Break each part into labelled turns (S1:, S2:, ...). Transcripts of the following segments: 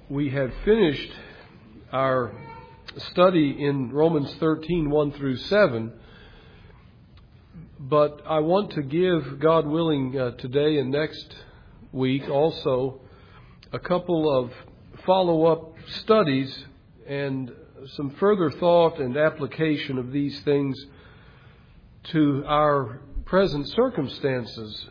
S1: We have finished our study in Romans 13, 1 through 7. But I want to give, God willing, today and next week also a couple of follow-up studies and some further thought and application of these things to our present circumstances.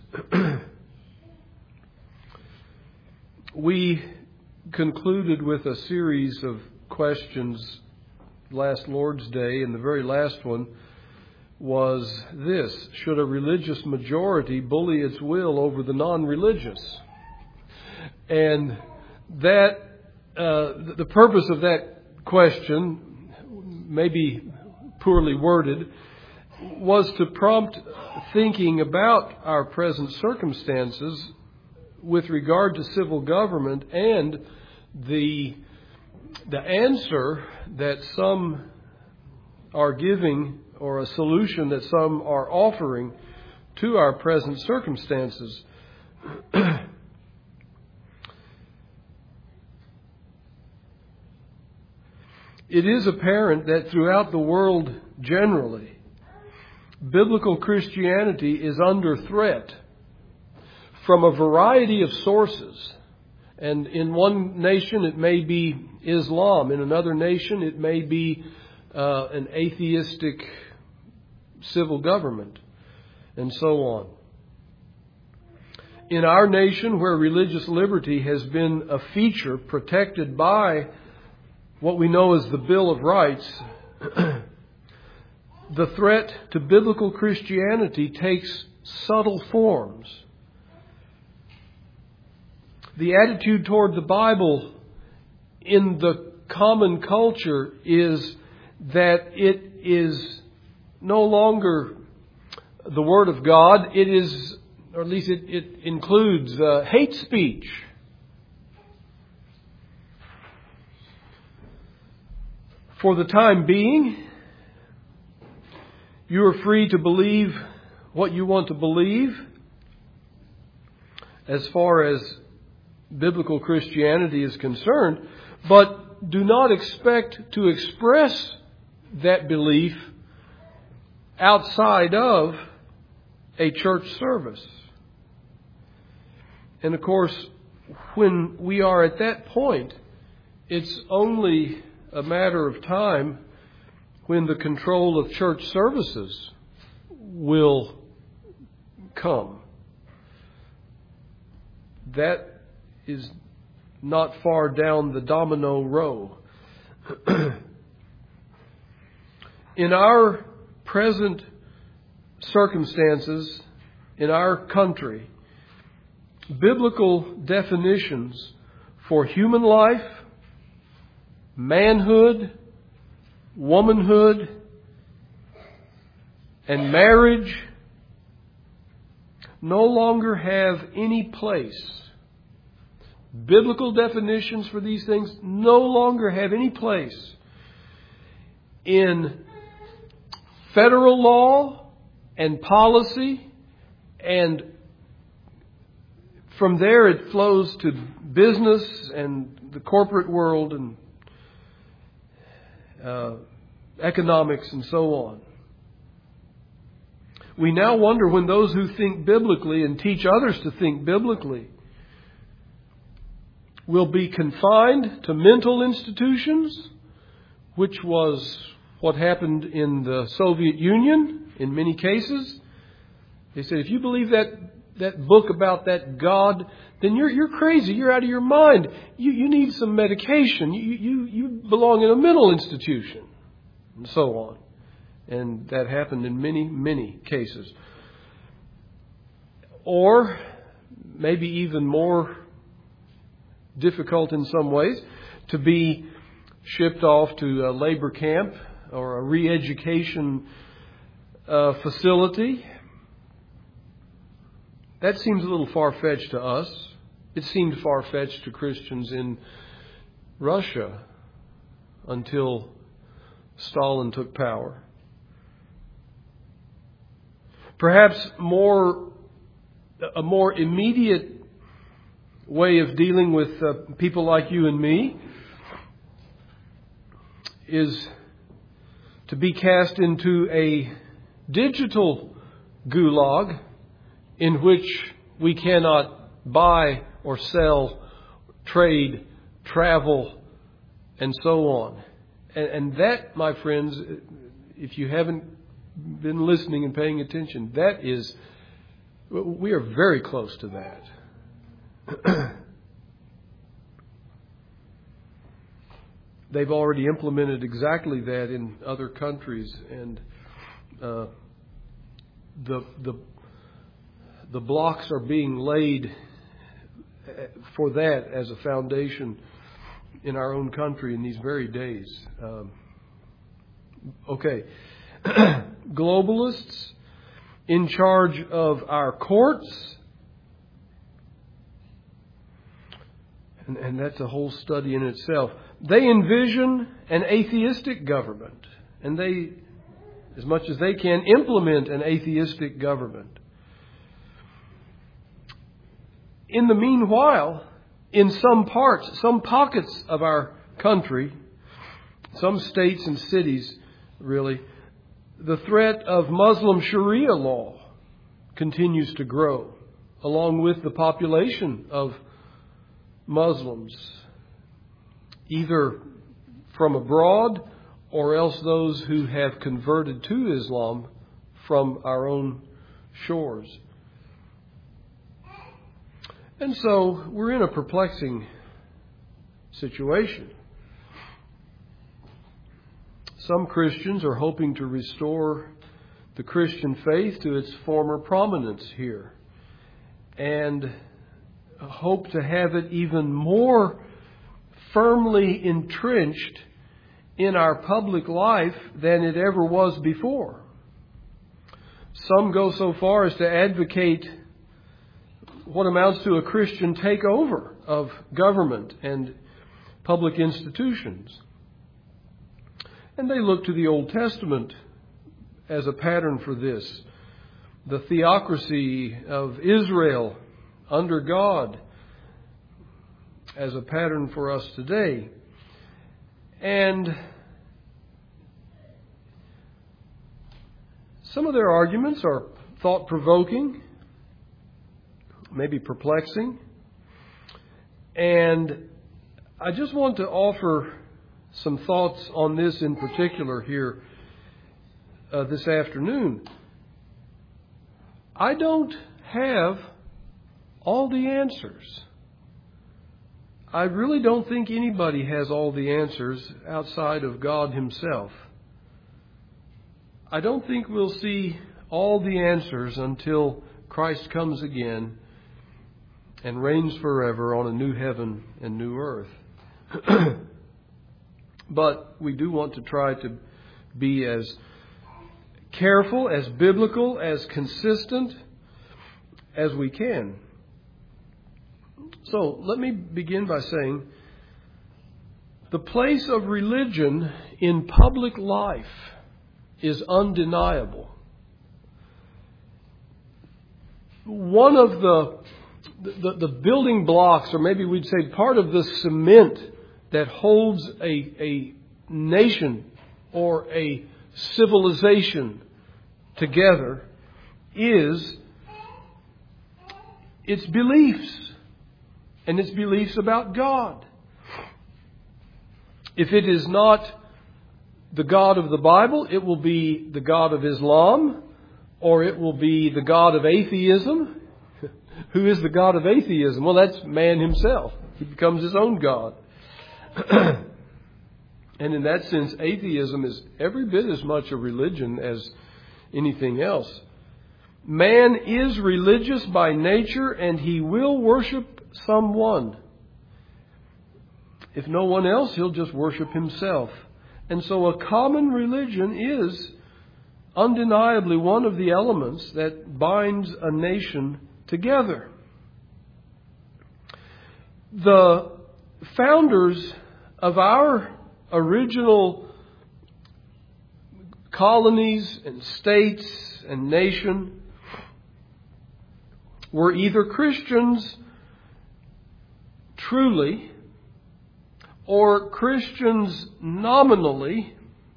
S1: We concluded with a series of questions last Lord's Day, and the very last one was this: should a religious majority bully its will over the non-religious? And that the purpose of that question, maybe poorly worded, was to prompt thinking about our present circumstances with regard to civil government and the answer that some are giving, or a solution that some are offering to our present circumstances. It is apparent that throughout the world generally, biblical Christianity is under threat from a variety of sources. And in one nation it may be Islam. In another nation it may be an atheistic civil government, and so on. In our nation, where religious liberty has been a feature protected by what we know as the Bill of Rights, the threat to biblical Christianity takes subtle forms. The attitude toward the Bible in the common culture is that it is no longer the Word of God. It is, or at least it includes hate speech. For the time being, you are free to believe what you want to believe as far as biblical Christianity is concerned, but do not expect to express that belief outside of a church service. And of course, when we are at that point, it's only a matter of time when the control of church services will come. That is not far down the domino row. In our present circumstances, in our country, biblical definitions for human life, manhood, womanhood, and marriage no longer have any place. Biblical definitions for these things no longer have any place in federal law and policy, and from there it flows to business and the corporate world and economics and so on. We now wonder when those who think biblically and teach others to think biblically will be confined to mental institutions, which was what happened in the Soviet Union in many cases. They said, if you believe that book about that God, then you're crazy. You're out of your mind. You need some medication. You belong in a mental institution, and so on. And that happened in many, many cases. Or maybe even more difficult in some ways, to be shipped off to a labor camp or a re-education facility. That seems a little far-fetched to us. It seemed far-fetched to Christians in Russia until Stalin took power. Perhaps a more immediate way of dealing with people like you and me is to be cast into a digital gulag in which we cannot buy or sell, trade, travel, and so on. And that, my friends, if you haven't been listening and paying attention, we are very close to that. They've already implemented exactly that in other countries, and the blocks are being laid for that as a foundation in our own country in these very days. Okay. Globalists in charge of our courts, and that's a whole study in itself. They envision an atheistic government, and they, as much as they can, implement an atheistic government. In the meanwhile, in some pockets of our country, some states and cities, really, the threat of Muslim Sharia law continues to grow, along with the population of Muslims, either from abroad or else those who have converted to Islam from our own shores. And so we're in a perplexing situation. Some Christians are hoping to restore the Christian faith to its former prominence here, and hope to have it even more firmly entrenched in our public life than it ever was before. Some go so far as to advocate what amounts to a Christian takeover of government and public institutions. And they look to the Old Testament as a pattern for this. The theocracy of Israel under God as a pattern for us today. And some of their arguments are thought-provoking, maybe perplexing. And I just want to offer some thoughts on this in particular here this afternoon. I don't have all the answers. I really don't think anybody has all the answers outside of God Himself. I don't think we'll see all the answers until Christ comes again and reigns forever on a new heaven and new earth. But we do want to try to be as careful, as biblical, as consistent as we can. So let me begin by saying the place of religion in public life is undeniable. One of the building blocks, or maybe we'd say part of the cement that holds a nation or a civilization together is its beliefs, and its beliefs about God. If it is not the God of the Bible, it will be the God of Islam, or it will be the God of atheism. Who is the God of atheism? Well, that's man himself. He becomes his own God. And in that sense, atheism is every bit as much a religion as anything else. Man is religious by nature, and he will worship someone. If no one else, he'll just worship himself. And so a common religion is undeniably one of the elements that binds a nation together. The founders of our original colonies and states and nation were either Christians truly, or Christians nominally,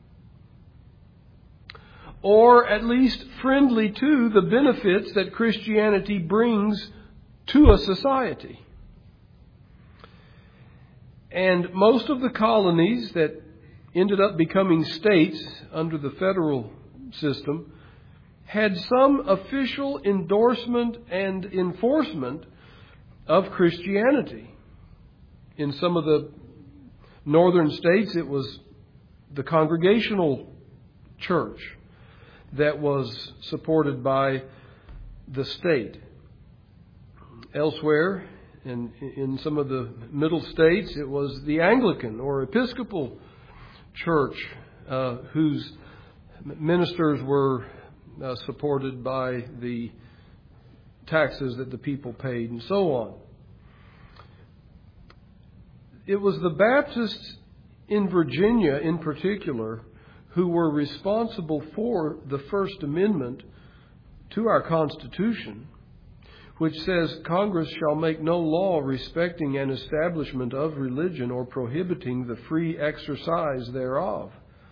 S1: or at least friendly to the benefits that Christianity brings to a society. And most of the colonies that ended up becoming states under the federal system had some official endorsement and enforcement of Christianity. In some of the northern states, it was the Congregational Church that was supported by the state. Elsewhere, in some of the middle states, it was the Anglican or Episcopal Church whose ministers were supported by the taxes that the people paid, and so on. It was the Baptists in Virginia in particular who were responsible for the First Amendment to our Constitution, which says Congress shall make no law respecting an establishment of religion or prohibiting the free exercise thereof.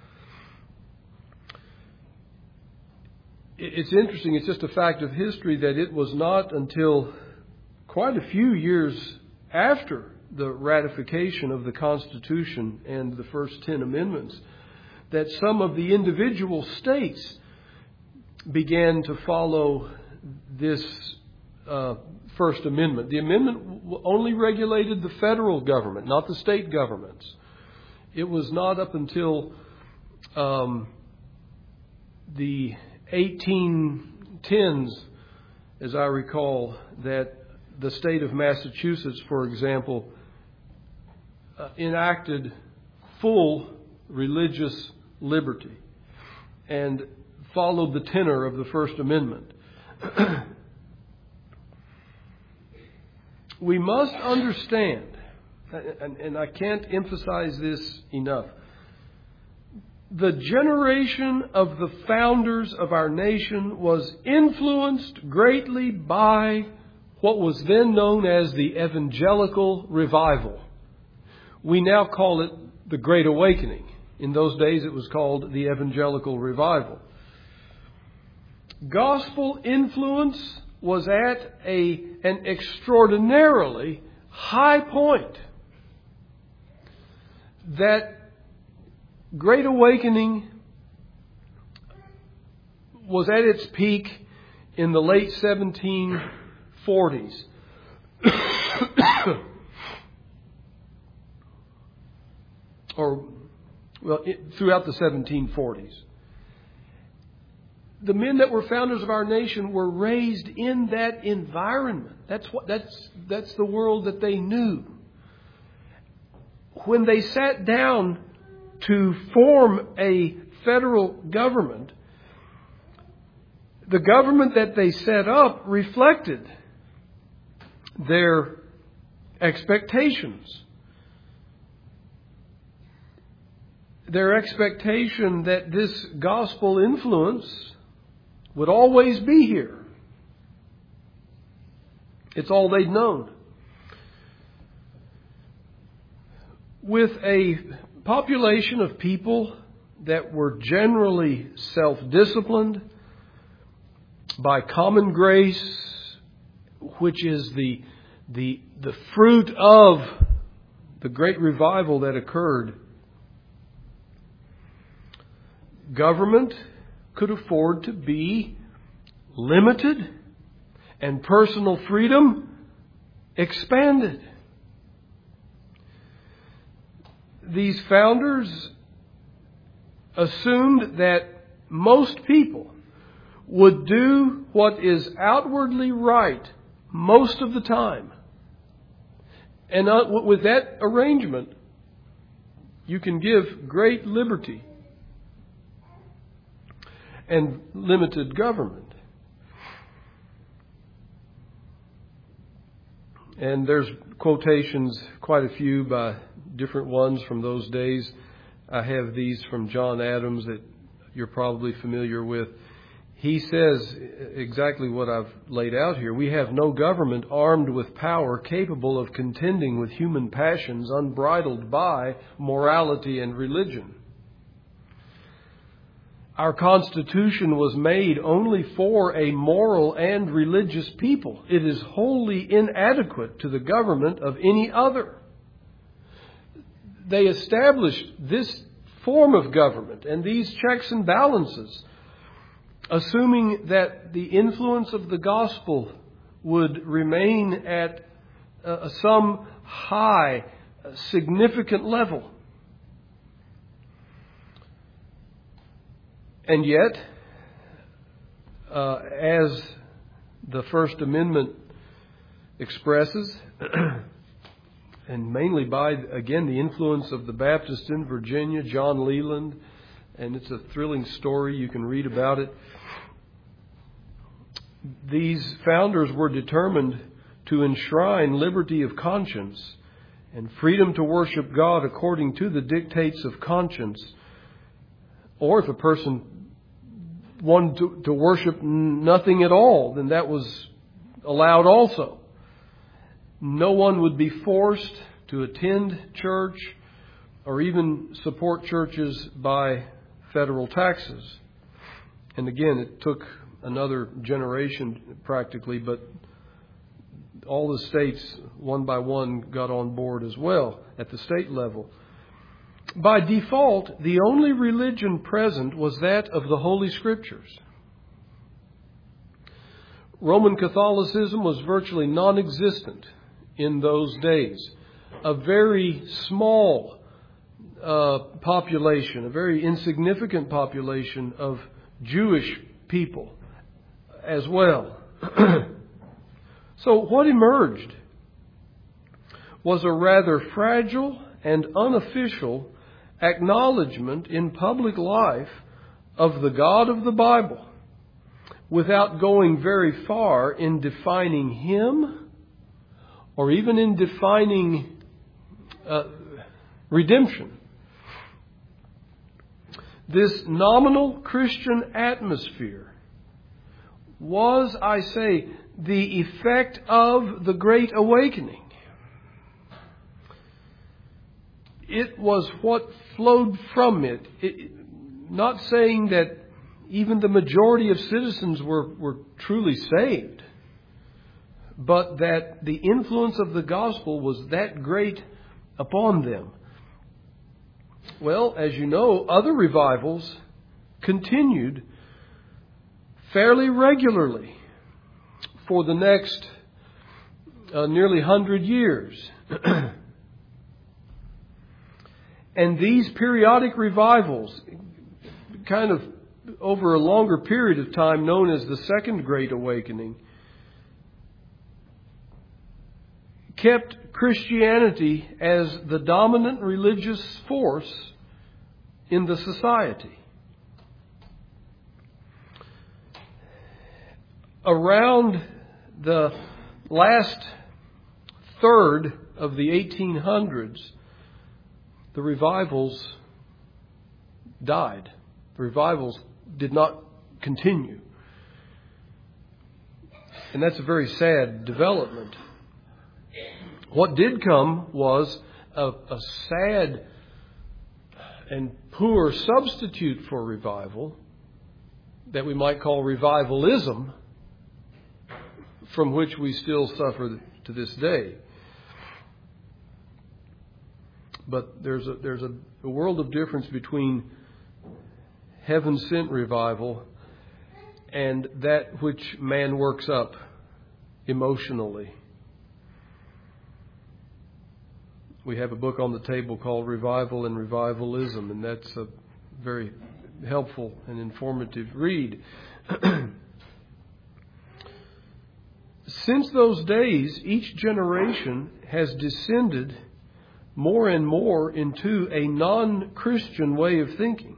S1: It's interesting, it's just a fact of history that it was not until quite a few years after the ratification of the Constitution and the first 10 amendments that some of the individual states began to follow this First Amendment. The amendment only regulated the federal government, not the state governments. It was not up until the 1810s, as I recall, that the state of Massachusetts, for example, enacted full religious liberty and followed the tenor of the First Amendment. We must understand, and I can't emphasize this enough, the generation of the founders of our nation was influenced greatly by what was then known as the Evangelical Revival. We now call it the Great Awakening. In those days it was called the Evangelical Revival. Gospel influence was at an extraordinarily high point. That Great Awakening was at its peak in the late 1740s. Throughout the 1740s. The men that were founders of our nation were raised in that environment. That's the world that they knew. When they sat down to form a federal government, the government that they set up reflected their expectations. Their expectation that this gospel influence would always be here. It's all they'd known. With a population of people that were generally self-disciplined by common grace, which is the fruit of the great revival that occurred, government could afford to be limited and personal freedom expanded. These founders assumed that most people would do what is outwardly right most of the time. And with that arrangement, you can give great liberty and limited government. And there's quotations, quite a few by different ones from those days. I have these from John Adams that you're probably familiar with. he says exactly what I've laid out here. We have no government armed with power capable of contending with human passions unbridled by morality and religion. Our Constitution was made only for a moral and religious people. It is wholly inadequate to the government of any other. They established this form of government and these checks and balances, assuming that the influence of the gospel would remain at some high, significant level. And yet, as the First Amendment expresses, and mainly by, again, the influence of the Baptist in Virginia, John Leland, and it's a thrilling story, you can read about it. These founders were determined to enshrine liberty of conscience and freedom to worship God according to the dictates of conscience. Or if a person wanted to worship nothing at all, then that was allowed also. No one would be forced to attend church or even support churches by federal taxes. And again, it took another generation practically, but all the states, one by one, got on board as well at the state level. By default, the only religion present was that of the Holy Scriptures. Roman Catholicism was virtually non-existent in those days. A very small population, a very insignificant population of Jewish people as well. So what emerged was a rather fragile and unofficial acknowledgement in public life of the God of the Bible, without going very far in defining Him or even in defining redemption. This nominal Christian atmosphere was, I say, the effect of the Great Awakening. It was what flowed from it. Not saying that even the majority of citizens were truly saved, but that the influence of the gospel was that great upon them. Well, as you know, other revivals continued fairly regularly for the next nearly 100 years. And these periodic revivals, kind of over a longer period of time, known as the Second Great Awakening, kept Christianity as the dominant religious force in the society. Around the last third of the 1800s, the revivals died. The revivals did not continue. And that's a very sad development. What did come was a sad and poor substitute for revival that we might call revivalism, from which we still suffer to this day. But there's a world of difference between heaven-sent revival and that which man works up emotionally. We have a book on the table called Revival and Revivalism, and that's a very helpful and informative read. Since those days, each generation has descended more and more into a non-Christian way of thinking.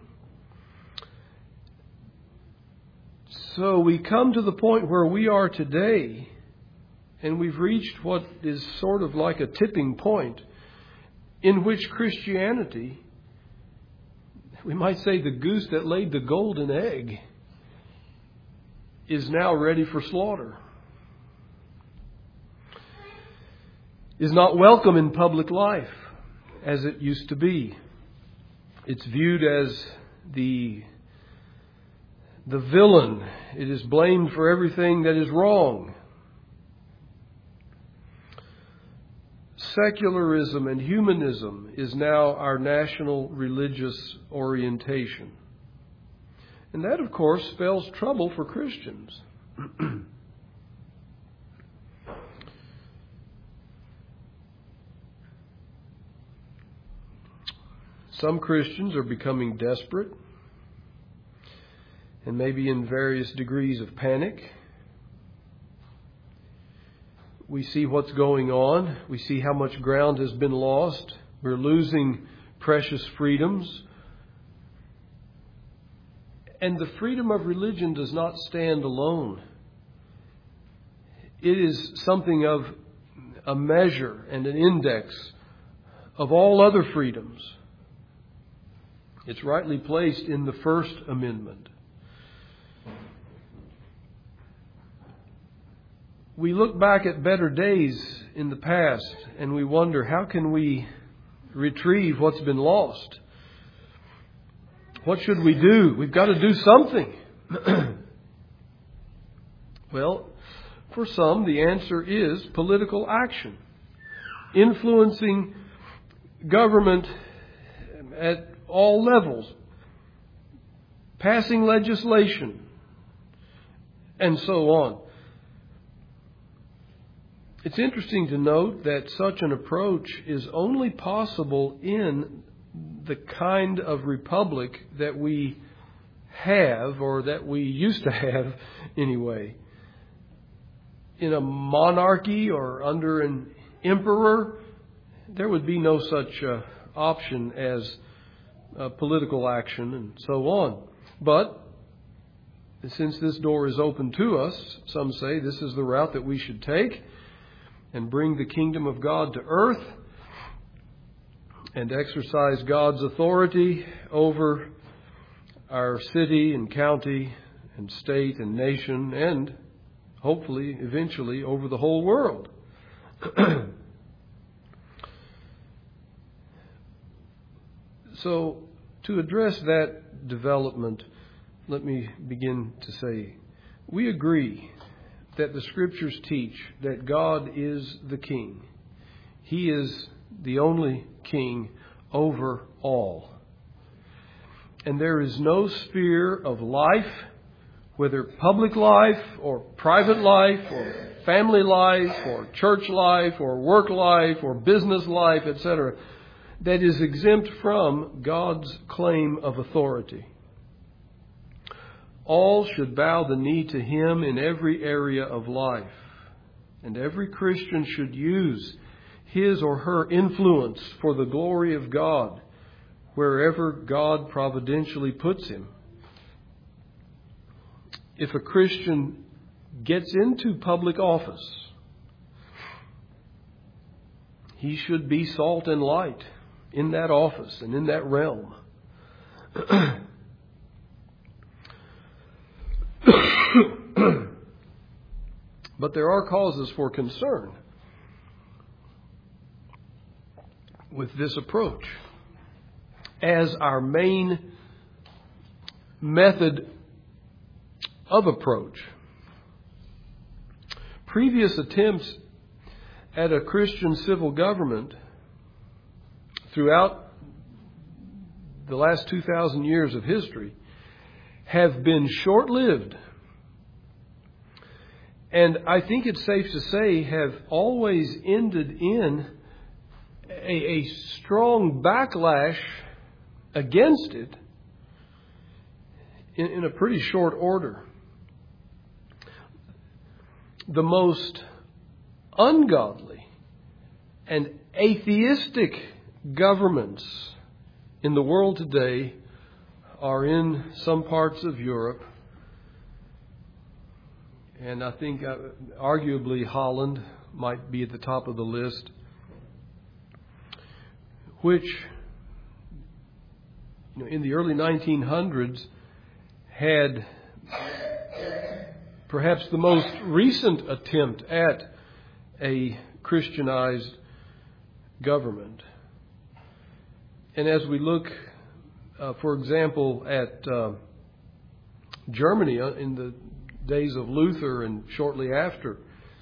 S1: So we come to the point where we are today, and we've reached what is sort of like a tipping point in which Christianity, we might say the goose that laid the golden egg, is now ready for slaughter, is not welcome in public life as it used to be. It's viewed as the villain. It is blamed for everything that is wrong. Secularism and humanism is now our national religious orientation. And that, of course, spells trouble for Christians. Some Christians are becoming desperate and maybe in various degrees of panic. We see what's going on. We see how much ground has been lost. We're losing precious freedoms. And the freedom of religion does not stand alone. It is something of a measure and an index of all other freedoms. It's rightly placed in the First Amendment. We look back at better days in the past and we wonder, how can we retrieve what's been lost? What should we do? We've got to do something. Well, for some, the answer is political action. Influencing government at all levels. Passing legislation. And so on. It's interesting to note that such an approach is only possible in the kind of republic that we have, or that we used to have anyway. In a monarchy or under an emperor, there would be no such option as political action and so on. But since this door is open to us, some say this is the route that we should take and bring the kingdom of God to earth and exercise God's authority over our city and county and state and nation and hopefully eventually over the whole world. So to address that development, let me begin to say, we agree that the Scriptures teach that God is the King. He is the only King over all. And there is no sphere of life, whether public life or private life or family life or church life or work life or business life, etc., that is exempt from God's claim of authority. All should bow the knee to Him in every area of life. And every Christian should use his or her influence for the glory of God, wherever God providentially puts him. If a Christian gets into public office, he should be salt and light in that office and in that realm. But there are causes for concern with this approach as our main method of approach. Previous attempts at a Christian civil government throughout the last 2,000 years of history have been short-lived. And I think it's safe to say have always ended in a strong backlash against it in a pretty short order. The most ungodly and atheistic governments in the world today are in some parts of Europe. And I think arguably Holland might be at the top of the list, which in the early 1900s had perhaps the most recent attempt at a Christianized government. And as we look, for example, at Germany in the days of Luther and shortly after,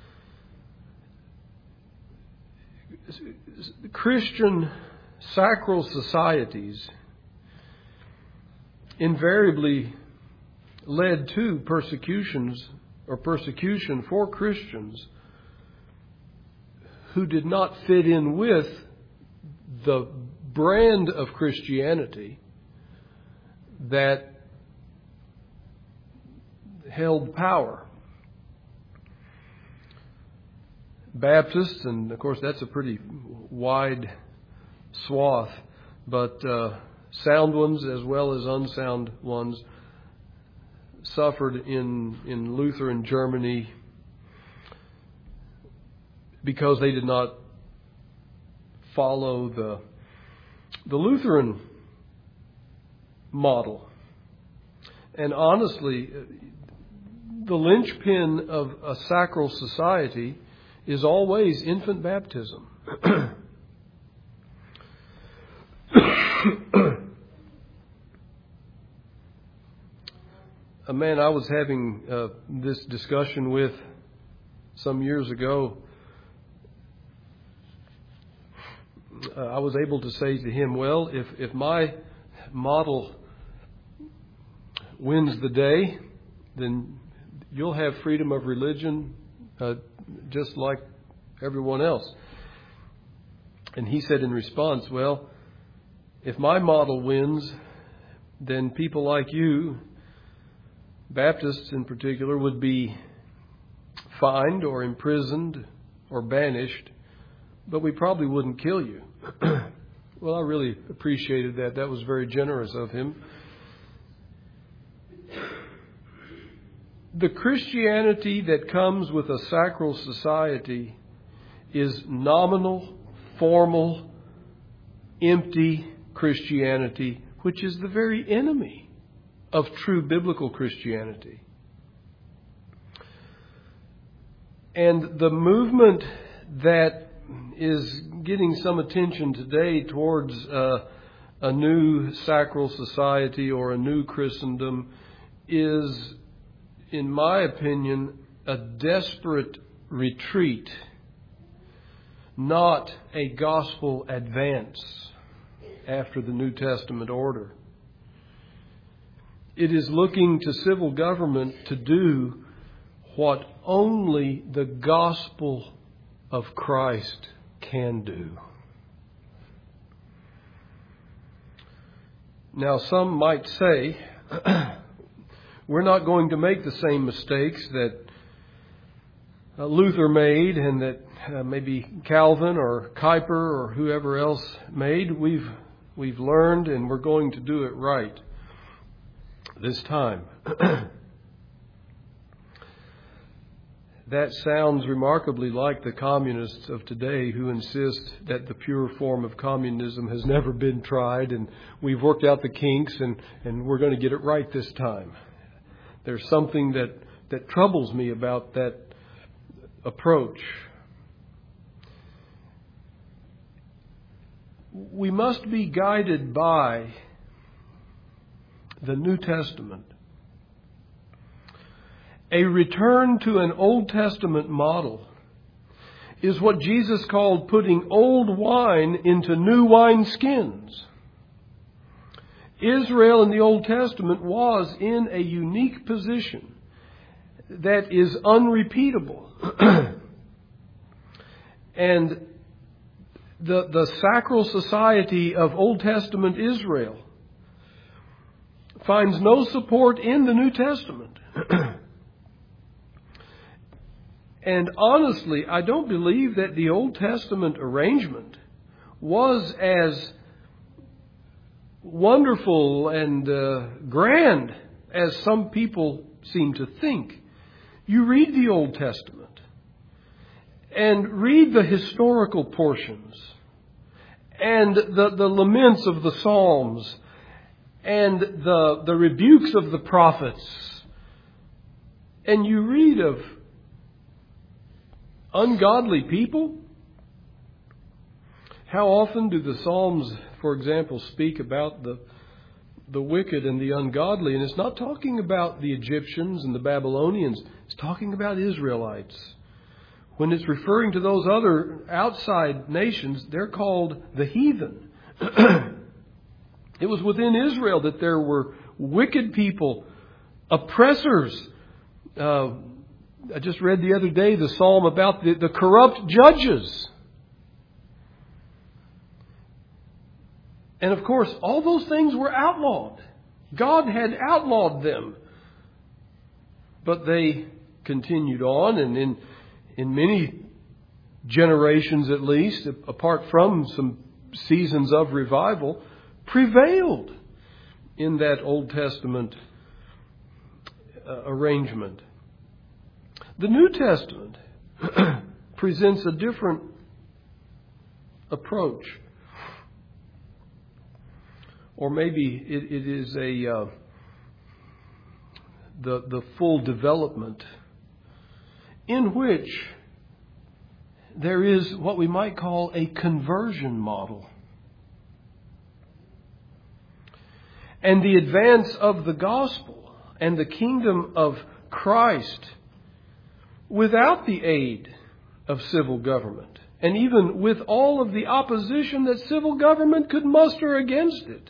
S1: Christian sacral societies invariably led to persecution for Christians who did not fit in with the brand of Christianity that held power. Baptists, and of course that's a pretty wide swath, but sound ones as well as unsound ones suffered in Lutheran Germany because they did not follow the Lutheran model. And honestly, the linchpin of a sacral society is always infant baptism. A man I was having this discussion with some years ago, I was able to say to him, well, if my model wins the day, then you'll have freedom of religion just like everyone else. And he said in response, well, if my model wins, then people like you, Baptists in particular, would be fined or imprisoned or banished, but we probably wouldn't kill you. Well, I really appreciated that. That was very generous of him. The Christianity that comes with a sacral society is nominal, formal, empty Christianity, which is the very enemy of true biblical Christianity. And the movement that is getting some attention today towards a new sacral society or a new Christendom is, in my opinion, a desperate retreat, not a gospel advance after the New Testament order. It is looking to civil government to do what only the gospel of Christ can do. Now, some might say, we're not going to make the same mistakes that Luther made and that maybe Calvin or Kuyper or whoever else made. We've learned and we're going to do it right this time. That sounds remarkably like the communists of today who insist that the pure form of communism has never been tried and we've worked out the kinks and we're going to get it right this time. There's something that troubles me about that approach. We must be guided by the New Testament. A return to an Old Testament model is what Jesus called putting old wine into new wineskins. Israel in the Old Testament was in a unique position that is unrepeatable. And the sacral society of Old Testament Israel finds no support in the New Testament. And honestly, I don't believe that the Old Testament arrangement was as wonderful and grand as some people seem to think. You read the Old Testament and read the historical portions and the laments of the Psalms and the rebukes of the prophets and you read of ungodly people, how often do the Psalms, for example, speak about the wicked and the ungodly? And it's not talking about the Egyptians and the Babylonians. It's talking about Israelites. When it's referring to those other outside nations, they're called the heathen. It was within Israel that there were wicked people, oppressors. I just read the other day the psalm about the corrupt judges. And of course, all those things were outlawed. God had outlawed them. But they continued on, and in many generations at least, apart from some seasons of revival, prevailed in that Old Testament arrangement. The New Testament presents a different approach. Or maybe it is the full development in which there is what we might call a conversion model. And the advance of the gospel and the kingdom of Christ without the aid of civil government, and even with all of the opposition that civil government could muster against it.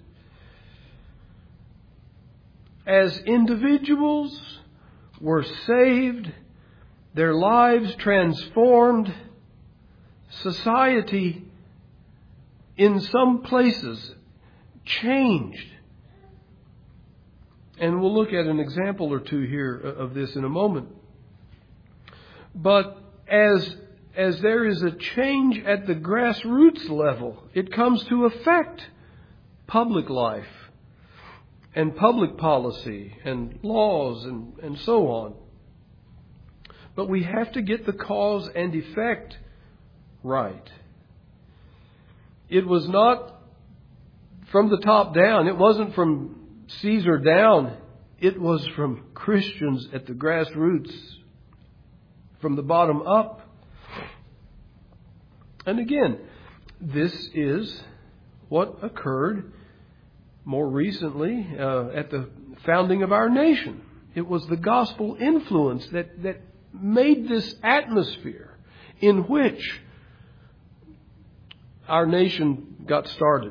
S1: As individuals were saved, their lives transformed, society in some places changed. And we'll look at an example or two here of this in a moment. But as there is a change at the grassroots level, it comes to affect public life and public policy and laws and so on. But we have to get the cause and effect right. It was not from the top down. It wasn't from Caesar down. It was from Christians at the grassroots, from the bottom up. And again, this is what occurred more recently at the founding of our nation. It was the gospel influence that made this atmosphere in which our nation got started.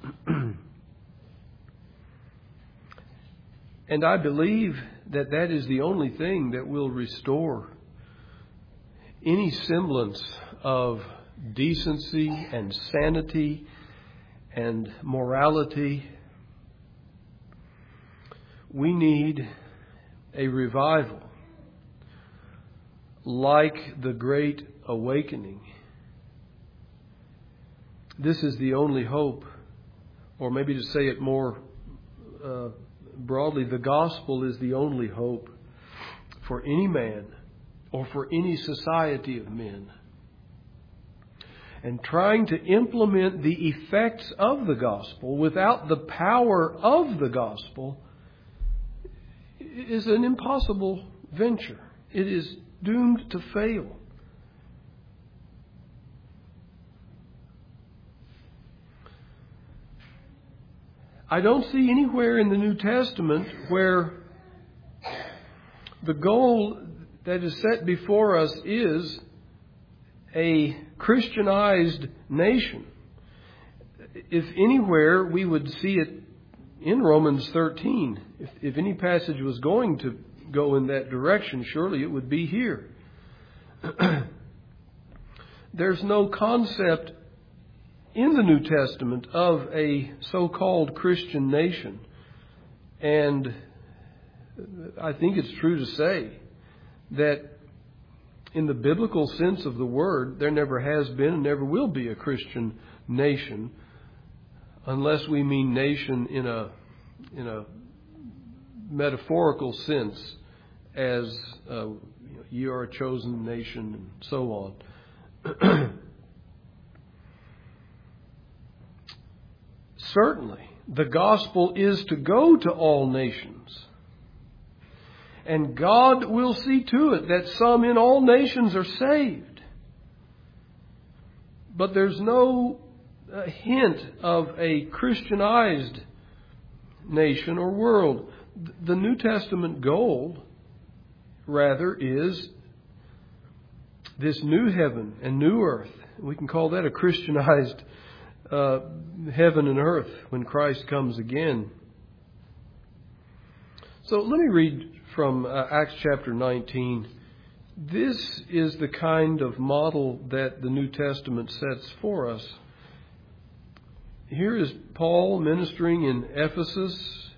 S1: And I believe that is the only thing that will restore any semblance of decency and sanity and morality. We need a revival like the Great Awakening. This is the only hope, or maybe to say it more broadly, the gospel is the only hope for any man or for any society of men. And trying to implement the effects of the gospel without the power of the gospel is an impossible venture. It is doomed to fail. I don't see anywhere in the New Testament where the goal that is set before us is a Christianized nation. If anywhere, we would see it in Romans 13. If any passage was going to go in that direction, surely it would be here. There's no concept in the New Testament of a so-called Christian nation. And I think it's true to say that in the biblical sense of the word, there never has been and never will be a Christian nation, unless we mean nation in a metaphorical sense, as ye are a chosen nation and so on. Certainly, the gospel is to go to all nations. And God will see to it that some in all nations are saved. But there's no hint of a Christianized nation or world. The New Testament goal, rather, is this new heaven and new earth. We can call that a Christianized heaven and earth when Christ comes again. So let me read from Acts chapter 19. This is the kind of model that the New Testament sets for us. Here is Paul ministering in Ephesus,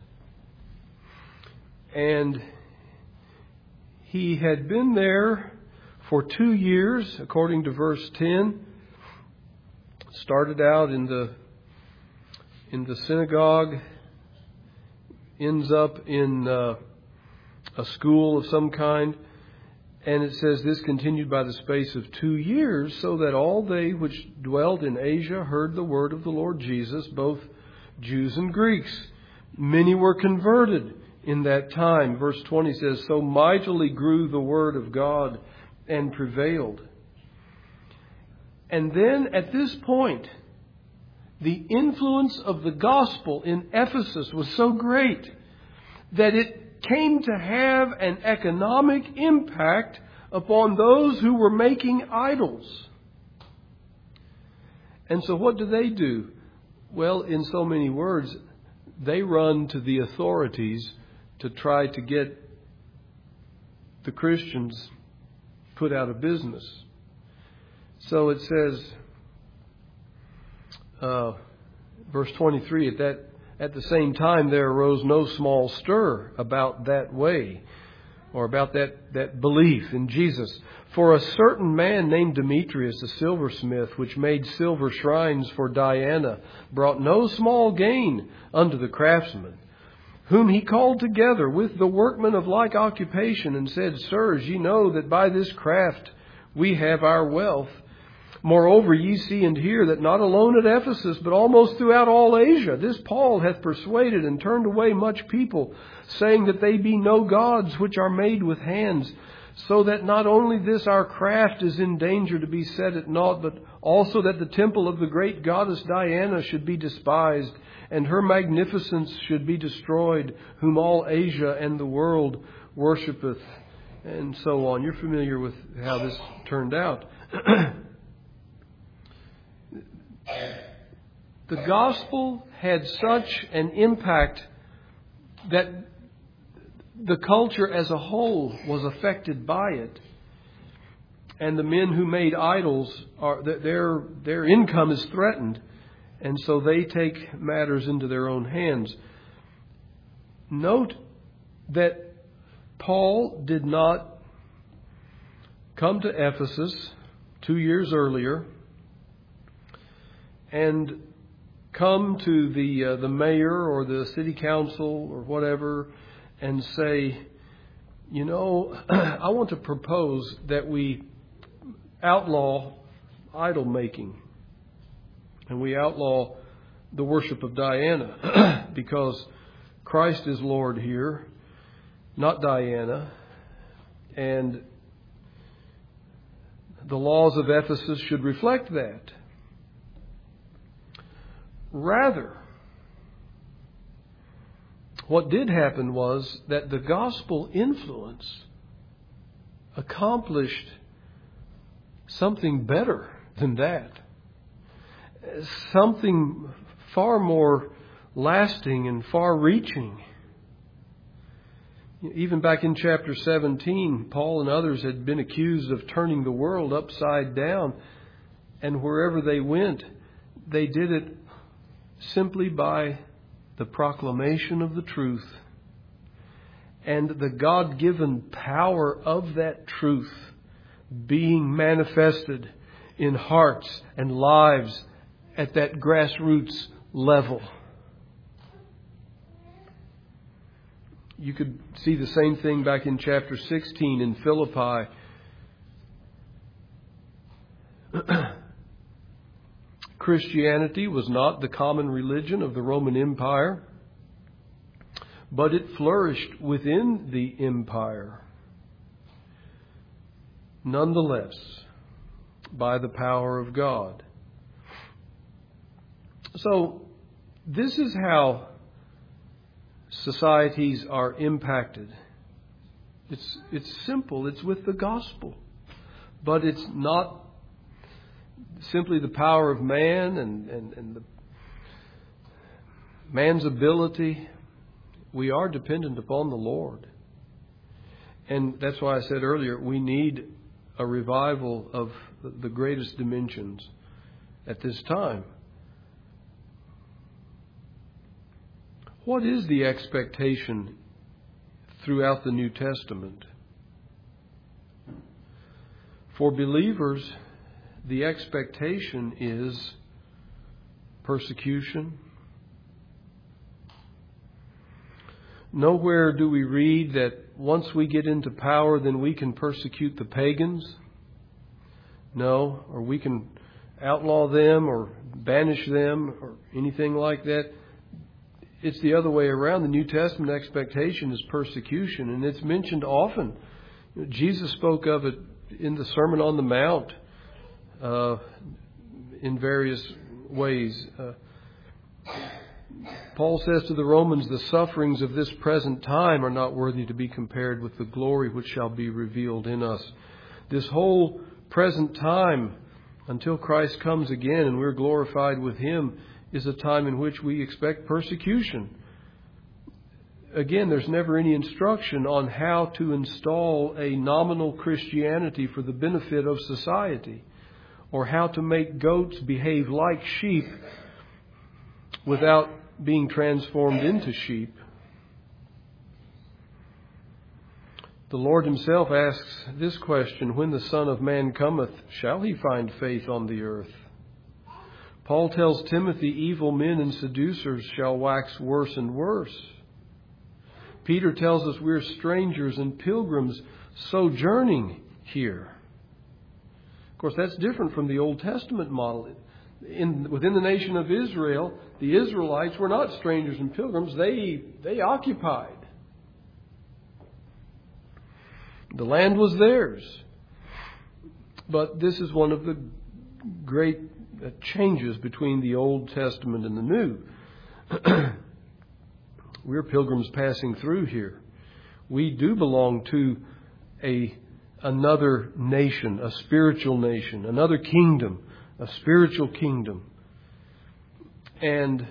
S1: and he had been there for 2 years, according to verse 10. Started out in the synagogue, ends up in a school of some kind. And it says, this continued by the space of 2 years, so that all they which dwelt in Asia heard the word of the Lord Jesus, both Jews and Greeks. Many were converted in that time. Verse 20 says, so mightily grew the word of God and prevailed. And then at this point, the influence of the gospel in Ephesus was so great that it came to have an economic impact upon those who were making idols. And so what do? Well, in so many words, they run to the authorities to try to get the Christians put out of business. So it says, verse 23, at the same time, there arose no small stir about that way, or about that belief in Jesus. For a certain man named Demetrius, a silversmith, which made silver shrines for Diana, brought no small gain unto the craftsmen, whom he called together with the workmen of like occupation, and said, Sirs, ye know that by this craft we have our wealth. Moreover, ye see and hear that not alone at Ephesus, but almost throughout all Asia, this Paul hath persuaded and turned away much people, saying that they be no gods which are made with hands, so that not only this our craft is in danger to be set at naught, but also that the temple of the great goddess Diana should be despised, and her magnificence should be destroyed, whom all Asia and the world worshipeth, and so on. You're familiar with how this turned out. The gospel had such an impact that the culture as a whole was affected by it. And the men who made idols, their income is threatened. And so they take matters into their own hands. Note that Paul did not come to Ephesus 2 years earlier and come to the mayor or the city council or whatever and say, you know, I want to propose that we outlaw idol making and we outlaw the worship of Diana because Christ is Lord here, not Diana, and the laws of Ephesus should reflect that. Rather, what did happen was that the gospel influence accomplished something better than that. Something far more lasting and far-reaching. Even back in chapter 17, Paul and others had been accused of turning the world upside down. And wherever they went, they did it simply by the proclamation of the truth and the God-given power of that truth being manifested in hearts and lives at that grassroots level. You could see the same thing back in chapter 16 in Philippi. Christianity was not the common religion of the Roman Empire, but it flourished within the empire. Nonetheless, by the power of God. So, this is how societies are impacted. It's simple. It's with the gospel. But it's not simply the power of man and the man's ability. We are dependent upon the Lord. And that's why I said earlier, we need a revival of the greatest dimensions at this time. What is the expectation throughout the New Testament? For believers, the expectation is persecution. Nowhere do we read that once we get into power, then we can persecute the pagans. No, or we can outlaw them or banish them or anything like that. It's the other way around. The New Testament expectation is persecution, and it's mentioned often. Jesus spoke of it in the Sermon on the Mount in various ways. Paul says to the Romans, the sufferings of this present time are not worthy to be compared with the glory which shall be revealed in us. This whole present time, until Christ comes again and we're glorified with Him, is a time in which we expect persecution. Again, there's never any instruction on how to install a nominal Christianity for the benefit of society, or how to make goats behave like sheep without being transformed into sheep. The Lord Himself asks this question, when the Son of Man cometh, shall He find faith on the earth? Paul tells Timothy, evil men and seducers shall wax worse and worse. Peter tells us we're strangers and pilgrims sojourning here. Of course, that's different from the Old Testament model. Within the nation of Israel, the Israelites were not strangers and pilgrims. They occupied. The land was theirs. But this is one of the great changes between the Old Testament and the New. We're pilgrims passing through here. We do belong to another nation, a spiritual nation, another kingdom, a spiritual kingdom. And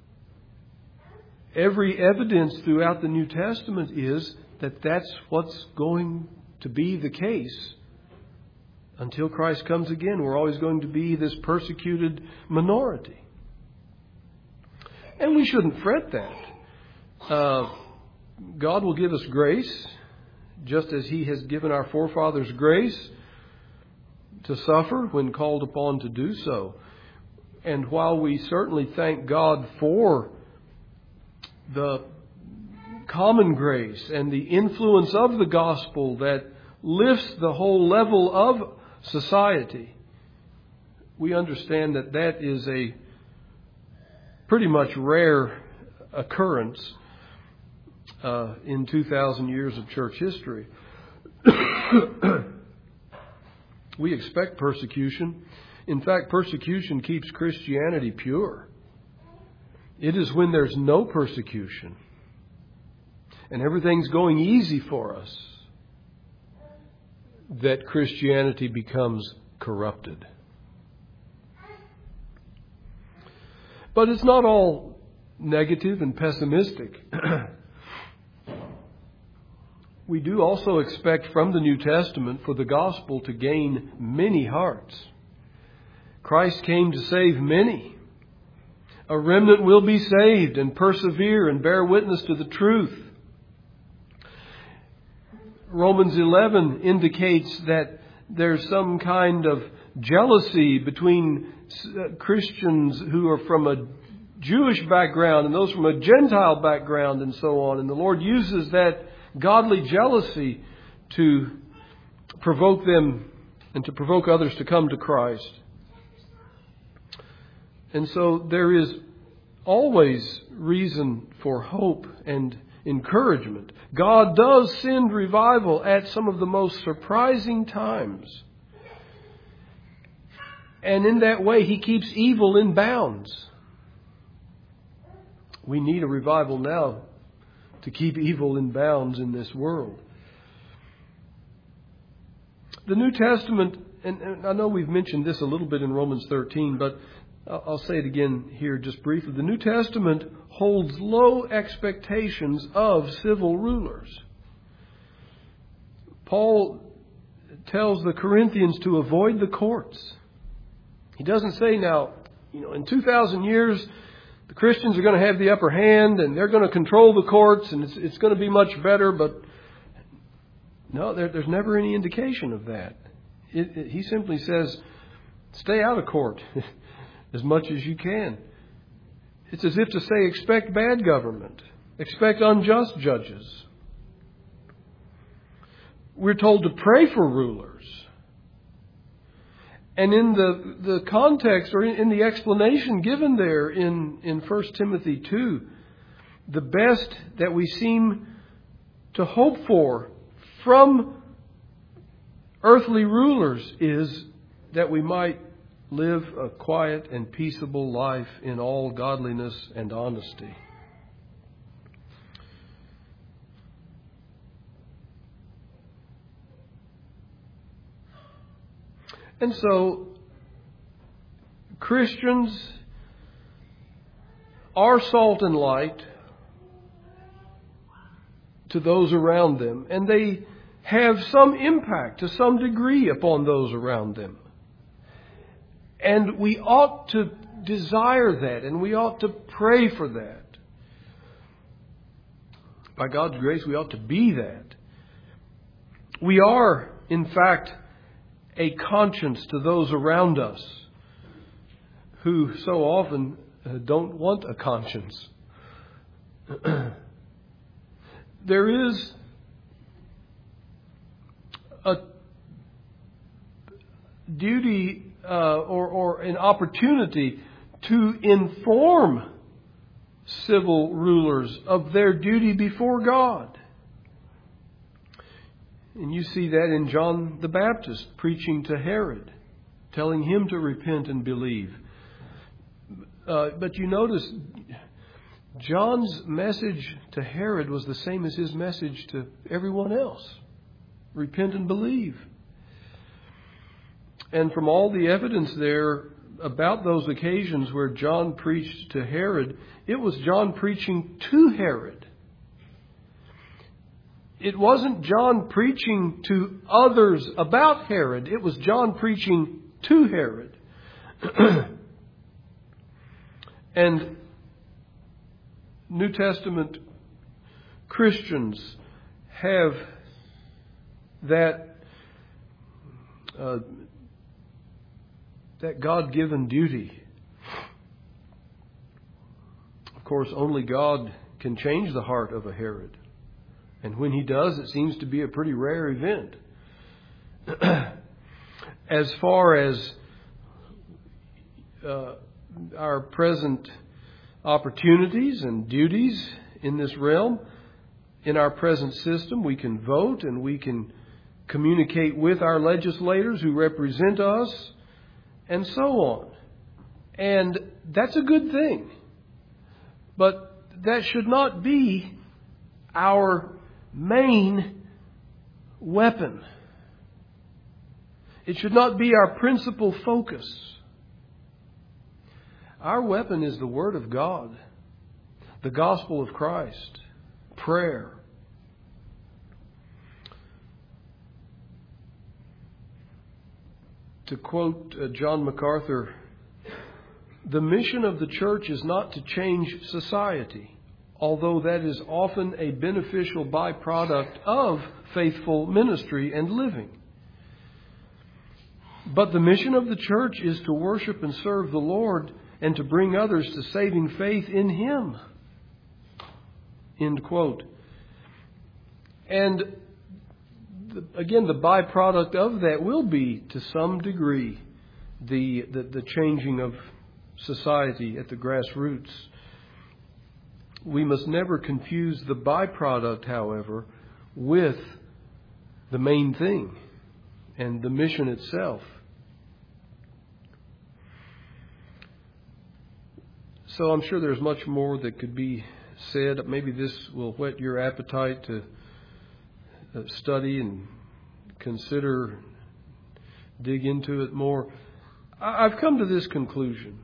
S1: every evidence throughout the New Testament is that that's what's going to be the case. Until Christ comes again, we're always going to be this persecuted minority. And we shouldn't fret that. God will give us grace, just as He has given our forefathers grace to suffer when called upon to do so. And while we certainly thank God for the common grace and the influence of the gospel that lifts the whole level of society, we understand that that is a pretty much rare occurrence in 2,000 years of church history. We expect persecution. In fact, persecution keeps Christianity pure. It is when there's no persecution and everything's going easy for us that Christianity becomes corrupted. But it's not all negative and pessimistic. We do also expect from the New Testament for the gospel to gain many hearts. Christ came to save many. A remnant will be saved and persevere and bear witness to the truth. Romans 11 indicates that there's some kind of jealousy between Christians who are from a Jewish background and those from a Gentile background and so on. And the Lord uses that godly jealousy to provoke them and to provoke others to come to Christ. And so there is always reason for hope and encouragement. God does send revival at some of the most surprising times. And in that way, He keeps evil in bounds. We need a revival now to keep evil in bounds in this world. The New Testament, and I know we've mentioned this a little bit in Romans 13, but I'll say it again here just briefly. The New Testament holds low expectations of civil rulers. Paul tells the Corinthians to avoid the courts. He doesn't say now, in 2,000 years, the Christians are going to have the upper hand and they're going to control the courts and it's going to be much better. But no, there's never any indication of that. He simply says, stay out of court as much as you can. It's as if to say, expect bad government. Expect unjust judges. We're told to pray for rulers. And in the context, or in the explanation given there in 1 Timothy 2, the best that we seem to hope for from earthly rulers is that we might live a quiet and peaceable life in all godliness and honesty. And so, Christians are salt and light to those around them, and they have some impact to some degree upon those around them. And we ought to desire that, and we ought to pray for that. By God's grace, we ought to be that. We are, in fact, a conscience to those around us who so often don't want a conscience. There is a duty or an opportunity to inform civil rulers of their duty before God. And you see that in John the Baptist preaching to Herod, telling him to repent and believe. But you notice John's message to Herod was the same as his message to everyone else. Repent and believe. And from all the evidence there about those occasions where John preached to Herod, it was John preaching to Herod. It wasn't John preaching to others about Herod. It was John preaching to Herod. And New Testament Christians have that God-given duty. Of course, only God can change the heart of a Herod. And when He does, it seems to be a pretty rare event. As far as our present opportunities and duties in this realm, in our present system, we can vote and we can communicate with our legislators who represent us, and so on. And that's a good thing. But that should not be our main weapon. It should not be our principal focus. Our weapon is the Word of God, the gospel of Christ, prayer. To quote John MacArthur, the mission of the church is not to change society, although that is often a beneficial byproduct of faithful ministry and living. But the mission of the church is to worship and serve the Lord and to bring others to saving faith in Him. End quote. And again, the byproduct of that will be, to some degree, the changing of society at the grassroots. We must never confuse the byproduct, however, with the main thing and the mission itself. So I'm sure there's much more that could be said. Maybe this will whet your appetite to study and consider, dig into it more. I've come to this conclusion.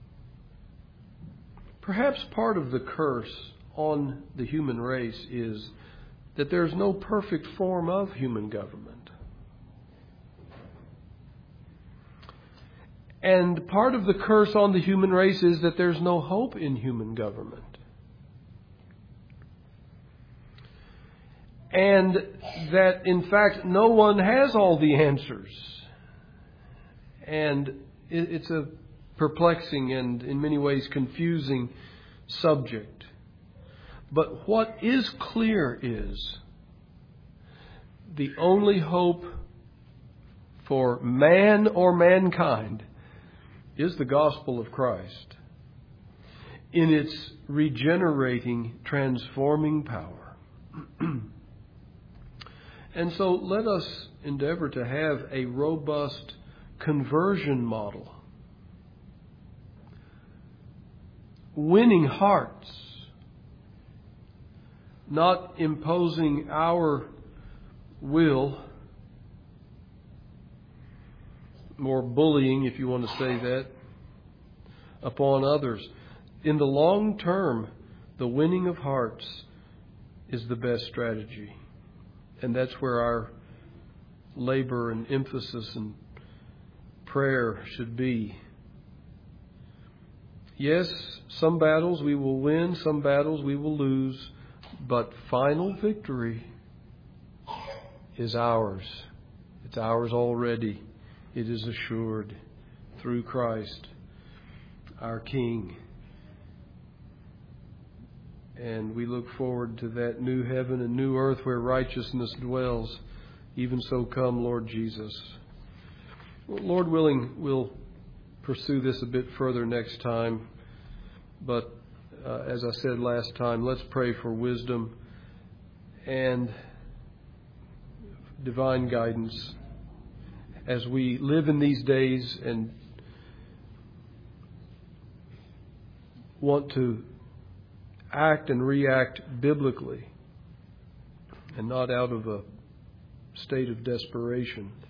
S1: Perhaps part of the curse on the human race is that there's no perfect form of human government. And part of the curse on the human race is that there's no hope in human government. And that, in fact, no one has all the answers. And it's a perplexing and, in many ways, confusing subject. But what is clear is the only hope for man or mankind is the gospel of Christ in its regenerating, transforming power. And so let us endeavor to have a robust conversion model, winning hearts, not imposing our will, more bullying, if you want to say that, upon others. In the long term, the winning of hearts is the best strategy. And that's where our labor and emphasis and prayer should be. Yes, some battles we will win, some battles we will lose, but final victory is ours. It's ours already. It is assured through Christ, our King. And we look forward to that new heaven and new earth where righteousness dwells. Even so come, Lord Jesus. Lord willing, we'll pursue this a bit further next time. But as I said last time, let's pray for wisdom and divine guidance as we live in these days and want to act and react biblically and not out of a state of desperation.